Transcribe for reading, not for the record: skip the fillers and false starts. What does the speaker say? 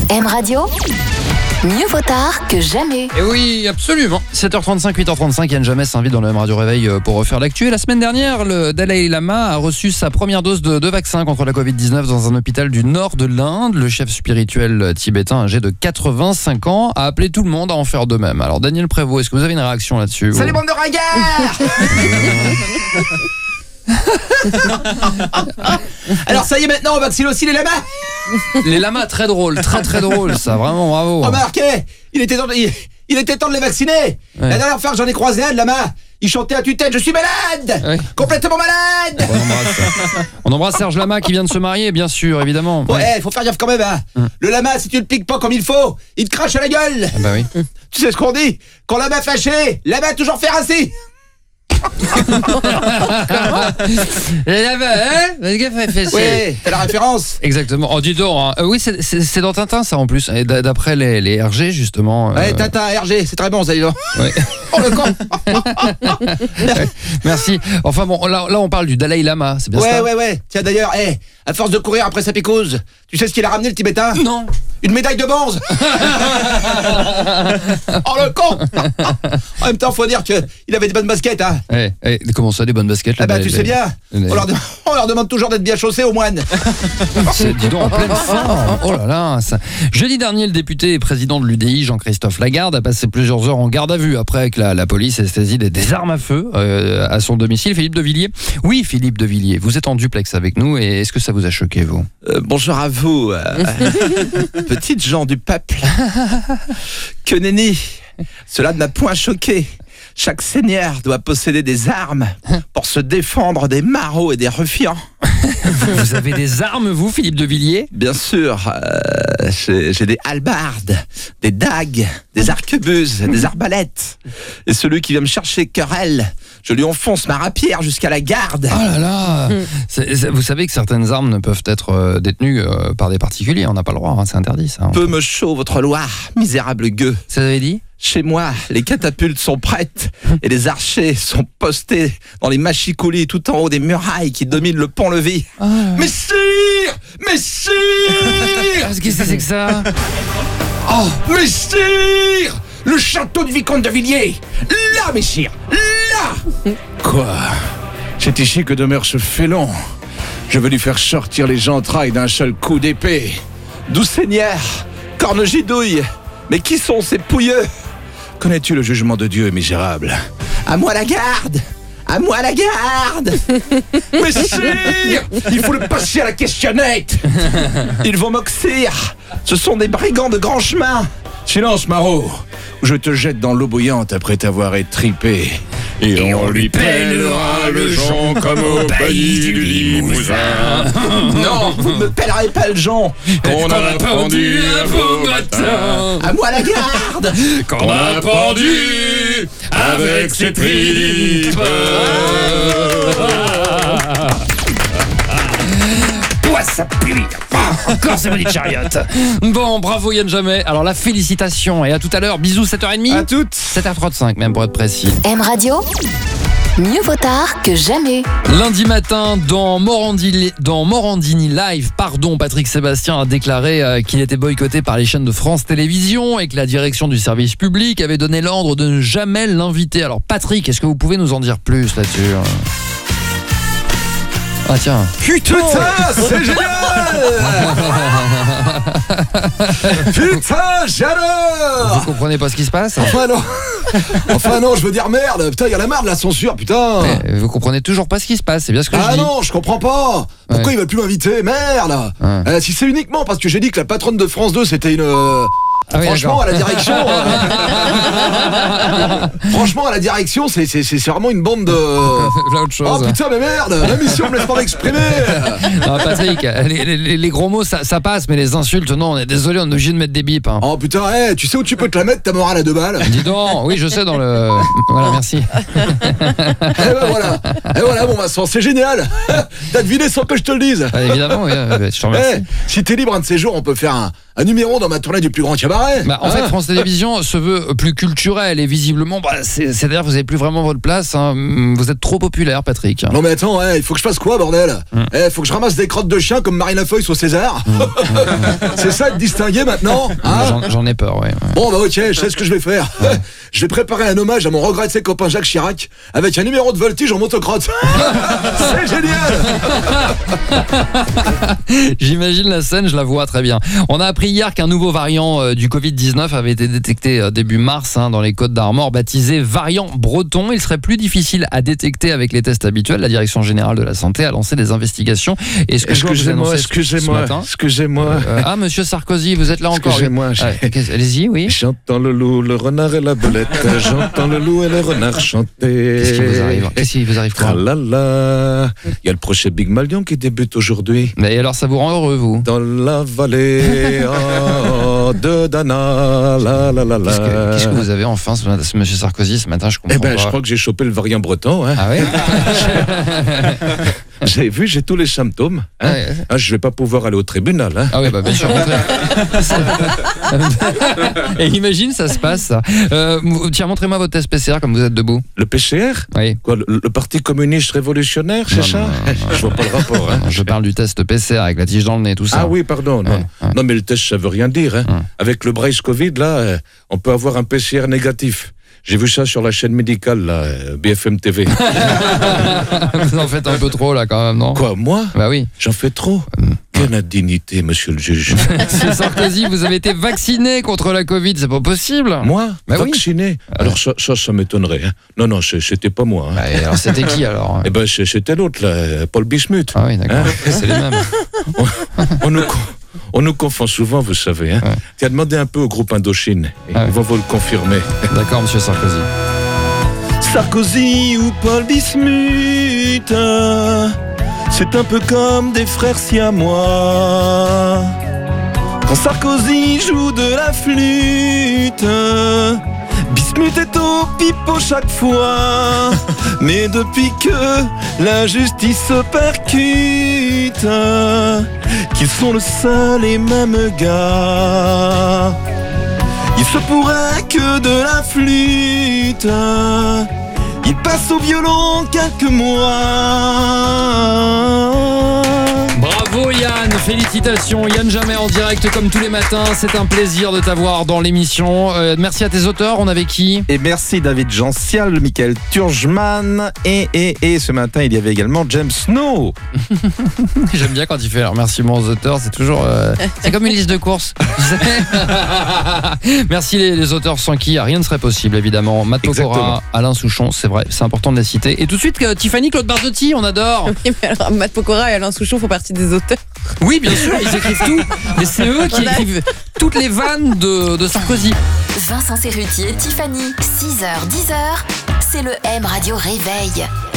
M Radio, mieux vaut tard que jamais. Et oui, absolument. 7h35, 8h35, Yann Jamès s'invite dans le M Radio Réveil pour refaire l'actu. Et la semaine dernière, le Dalai Lama a reçu sa première dose de vaccin contre la Covid-19 dans un hôpital du nord de l'Inde. Le chef spirituel tibétain, âgé de 85 ans, a appelé tout le monde à en faire de même. Alors Daniel Prévost, est-ce que vous avez une réaction là-dessus? Salut bande de ringards. Alors ça y est, maintenant on vaccine aussi les lamas. Les lamas, très drôle, très drôle ça, vraiment bravo. Remarquez, il était temps de les vacciner. Ouais. La dernière fois que j'en ai croisé un de lama, il chantait à tue-tête, je suis malade, Ouais. complètement malade. On embrasse Serge Lama qui vient de se marier, bien sûr, évidemment. Ouais, faut faire gaffe quand même, hein. Le lama, si tu le piques pas comme il faut, il te crache à la gueule. Ah bah oui. Tu sais ce qu'on dit? Quand lama fâché, lama toujours faire ainsi. Les lamas, hein? Ouais, t'as la référence. Exactement. Oh, dis donc, hein. Oui, c'est dans Tintin, ça, en plus. Et d'après les RG, justement. Ouais, Tintin, RG, c'est très bon, ça, dis donc. Ouais. Oh, le con. Merci. Enfin bon, là, on parle du Dalai Lama, c'est bien ça? Ouais. Tiens, d'ailleurs, à force de courir après sa picouse, tu sais ce qu'il a ramené, le Tibétain? Non. Une médaille de bronze. Oh, le con. En même temps, faut dire qu'il avait des bonnes baskets, hein. Comment ça, des bonnes baskets? Ah bah, tu sais bien, on leur demande toujours d'être bien chaussés, aux moines. Dis donc, en pleine forme. Oh là là. Jeudi dernier, le député et président de l'UDI, Jean-Christophe Lagarde, a passé plusieurs heures en garde à vue après que la police ait saisi des armes à feu à son domicile. Philippe de Villiers. Oui, Philippe de Villiers, vous êtes en duplex avec nous et est-ce que ça vous a choqué, vous? Bonjour à vous, petites gens du peuple. Que nenni, cela ne m'a point choqué. Chaque seigneur doit posséder des armes pour se défendre des marauds et des ruffians. Vous avez des armes, vous, Philippe de Villiers? Bien sûr, j'ai des hallebardes, des dagues, des arquebuses, des arbalètes. Et celui qui vient me chercher querelle, je lui enfonce ma rapière jusqu'à la garde. Oh là là. Vous savez que certaines armes ne peuvent être détenues par des particuliers, on n'a pas le droit, hein, c'est interdit ça. Peu me chaud votre loi, misérable gueux. Ça vous avez dit? Chez moi, les catapultes sont prêtes et les archers sont postés dans les machicoulis tout en haut des murailles qui dominent le pont-levis. Oh. Messire! Qu'est-ce que c'est que ça? Oh, messire! Le château du vicomte de Villiers! Là, messire! Là! Quoi? C'est ici que demeure ce félon. Je veux lui faire sortir les entrailles d'un seul coup d'épée. Doux seigneur, corne gidouille, mais qui sont ces pouilleux? Connais-tu le jugement de Dieu, misérable? À moi la garde! À moi la garde! Messire! Il faut le passer à la questionnette! Ils vont m'oxyre! Ce sont des brigands de grand chemin! Silence, maraud! Je te jette dans l'eau bouillante après t'avoir étripé. Et on lui pèlera le jonc comme au pays du Limousin. Non, vous ne me pèlerez pas le jonc! Qu'on a pendu un beau matin. À moi la garde! Qu'on a pendu avec ses tripes. Ouais, ça pue. Encore c'est Money Chariot. Bon, bravo Yann Jamès. Alors la félicitation et à tout à l'heure. Bisous, 7h30. À toutes! 7h35 même pour être précis. M Radio, mieux vaut tard que jamais. Lundi matin, dans Morandini Live, Patrick Sébastien a déclaré qu'il était boycotté par les chaînes de France Télévisions et que la direction du service public avait donné l'ordre de ne jamais l'inviter. Alors Patrick, est-ce que vous pouvez nous en dire plus là-dessus? Ah tiens. Putain, c'est génial! Putain, j'adore! Vous comprenez pas ce qui se passe? Enfin non, je veux dire merde. Putain, il y a la marre de la censure, putain. Vous comprenez toujours pas ce qui se passe, c'est bien ce que je Ah dis. non, je comprends pas. Pourquoi ils veulent plus m'inviter? Merde. Si c'est uniquement parce que j'ai dit que la patronne de France 2 c'était une... Ah oui, franchement, d'accord. à la direction, franchement, à la direction, c'est vraiment une bande de. Là, autre chose. Oh putain, mais merde, la mission me laisse pas m'exprimer. Non, Patrick, les gros mots ça passe, mais les insultes, non, on est désolé, on est obligé de mettre des bips. Hein. Oh putain, tu sais où tu peux te la mettre ta morale à 2 balles? Dis donc, oui, je sais dans le. Voilà, merci. Et voilà, bon Vincent, c'est génial. T'as deviné sans que je te le dise. Évidemment, oui, je te remercie. Si t'es libre un de ces jours, on peut faire un numéro dans ma tournée du plus grand cabaret. marrer. En fait, France Télévisions se veut plus culturel et visiblement, c'est-à-dire que vous n'avez plus vraiment votre place. Hein. Vous êtes trop populaire, Patrick. Non mais attends, il faut que je fasse quoi, bordel? Faut que je ramasse des crottes de chien comme Marina Foïs au César. C'est ça être distingué maintenant, hein? J'en ai peur, ouais. Bon bah ok, je sais ce que je vais faire. Je vais préparer un hommage à mon regretté copain Jacques Chirac avec un numéro de voltige en motocrotte. C'est génial. J'imagine la scène, je la vois très bien. On a appris hier qu'un nouveau variant du Covid-19 avait été détecté début mars dans les Côtes-d'Armor, baptisé variant breton. Il serait plus difficile à détecter avec les tests habituels. La Direction Générale de la Santé a lancé des investigations. Et ce que Excusez-moi. Monsieur Sarkozy, vous êtes là encore. Excusez-moi. Allez-y, oui. J'entends le loup, le renard et la belette. J'entends le loup et le renard chanter. Qu'est-ce qui vous arrive quoi? Tralala. Il y a le projet Big Malion qui débute aujourd'hui. Mais alors, ça vous rend heureux, vous? Dans la vallée de Dana. Qu'est-ce que vous avez enfin, monsieur Sarkozy, ce matin? Je comprends pas. Je crois que j'ai chopé le variant breton. Hein. Ah oui. J'ai tous les symptômes. Hein. Ouais. Je vais pas pouvoir aller au tribunal. Hein. Ah oui, bien sûr. Et imagine, ça se passe. Ça. Tiens, montrez-moi votre test PCR comme vous êtes debout. Le PCR? Oui. Quoi, le Parti communiste révolutionnaire, c'est ça? Je vois pas le rapport. Hein. Non, je parle du test PCR avec la tige dans le nez, tout ça. Ah oui, pardon. Non, non mais le test, ça veut rien dire. Hein. Avec le Brace Covid, là, on peut avoir un PCR négatif. J'ai vu ça sur la chaîne médicale, là, BFM TV. Vous en faites un peu trop, là, quand même, non? Quoi, moi? Bah oui. J'en fais trop. Quelle indignité, monsieur le juge. Monsieur Sarkozy, vous avez été vacciné contre la Covid, c'est pas possible. Moi? Bah vacciné? Oui. Alors ça m'étonnerait. Hein. Non, c'était pas moi. Hein. Bah, alors c'était qui, alors? C'était l'autre, là, Paul Bismuth. Ah oui, d'accord, c'est les mêmes. On nous confond souvent, vous savez. Hein. Tu as demandé un peu au groupe Indochine. Ils vont vous le confirmer. D'accord, monsieur Sarkozy. Sarkozy ou Paul Bismuth, c'est un peu comme des frères siamois. Quand Sarkozy joue de la flûte, Bismuth est au pipeau chaque fois. Mais depuis que la justice se percute, qu'ils sont le seul et même gars, il se pourrait que de la flûte il passe au violon quelques mois. Bravo Yann, félicitations. Yann Jamais en direct comme tous les matins. C'est un plaisir de t'avoir dans l'émission. Merci à tes auteurs. On avait qui? Et merci David Jean-Cial, Michael Turgeman et ce matin il y avait également James Snow. J'aime bien quand il fait les remerciements aux auteurs. C'est toujours c'est comme une liste de courses. Merci les auteurs sans qui rien ne serait possible évidemment. Matt Pokora, Alain Souchon, c'est vrai, c'est important de les citer. Et tout de suite Tiffany Claude Barzotti, on adore. Oui, mais alors Matt Pokora et Alain Souchon font partie des auteurs. Oui, bien sûr, ils écrivent tout. Mais c'est eux qui écrivent toutes les vannes de Sarkozy. Vincent Cerruti et Tiffany, 6h, 10h, c'est le M Radio Réveil.